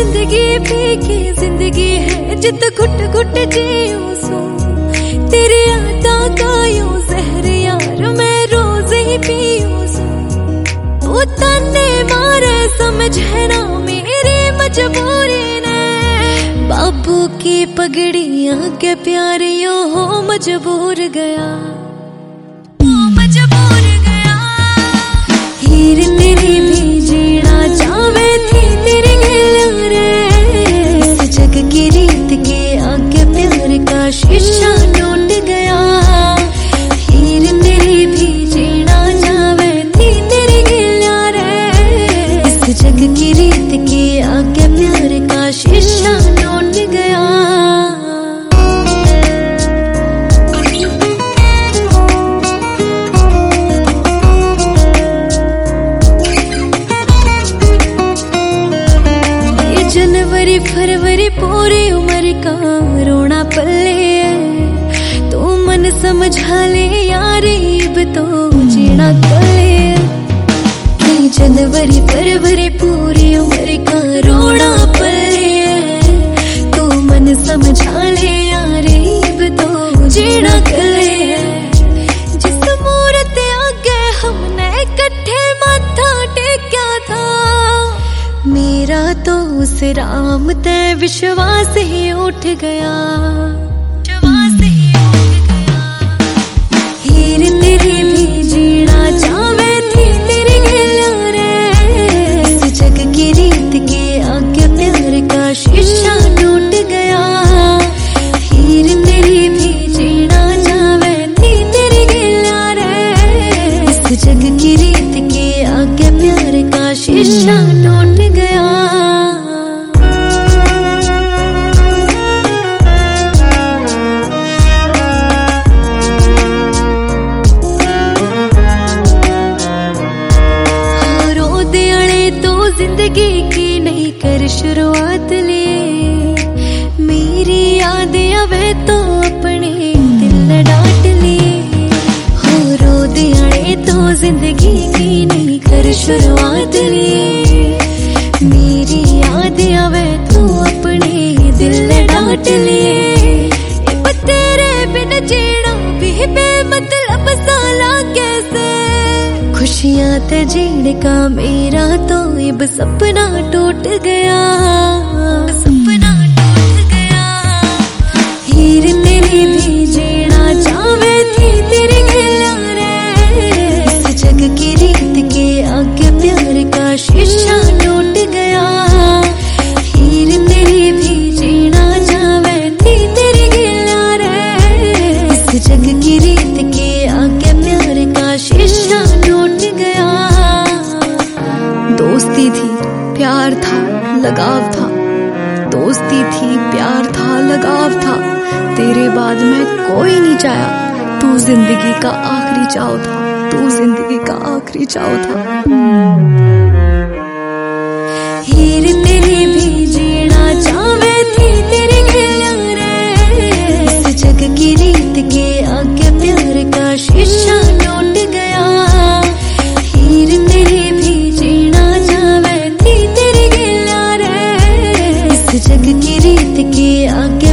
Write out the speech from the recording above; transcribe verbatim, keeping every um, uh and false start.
जिंदगी फीकी जिंदगी है जित घुट घुट जीऊं सू तेरी यादां का यूं जहर यार मैं रोज ही पीऊं सू तू ताने मारे समझे ना मेरी मजबूरी ने बाबू की पगड़ियां के प्यार यो हो मजबूर गया मजबूर गया हीर तेरी भी जीना चावे थी तेरे गले रे इस जग की रीत के आगे प्यार का शीशा टूट गया हीर तेरी भी जीना चावे थी तेरे गले रे इस जग की रीत के आगे प्यार का शीशा टूट गया जनवरी फरवरी पूरी उम्र का रोना पल्ले तू मन समझा ले यार अब तो जीना कले जनवरी फरवरी पूरी उम्र का रोना पल्ले तू मन समझा ले यार अब तो जीना कले जिस मूरत आगे हमने इकट्ठे माथा टेक्या था मेरा तो उस राम ते विश्वास ही उठ गया विश्वास ही उठ गया हीर तेरी भी जीना चावे थी तेरे गले रे इस जग की रीत के आगे प्यार का शीशा टूट गया हीर तेरी भी जीना चावे थी तेरे गले रे इस जग की रीत के आगे प्यार का शीशा टूट गया जिंदगी की नहीं कर शुरुआत ले मेरी यादें आवे तो अपने दिल डांट ले हो रो दियाने तो जिंदगी की नहीं कर शुरुआत ले मेरी यादें आवे तो अपने दिल डांट ले तेरे बिन जीना भी बेमतलब सा लागे से खुशियां ते जीने का मेरा तो अब सपना टूट गया सपना टूट गया हीर तेरी भी जीना चावे थी तेरे गले रे इस जग की रीत के आगे प्यार का शीशा टूट गया हीर तेरी भी जीना चावे थी तेरे गले रे इस जग की रीत के आगे प्यार का शीशा टूट गया दोस्ती थी प्यार था लगाव था दोस्ती थी प्यार था लगाव था तेरे बाद मैं कोई नहीं चाहा तू जिंदगी का आखिरी चाव था तू जिंदगी का आखिरी चाव था हीर तेरी भी जीना चावे थी तेरे गले रे इस जग की रीत के आगे प्यार का शीशा टूट गया हीर तेरी भी जीना चावे थी तेरे गले रे इस जग की रीत के आगे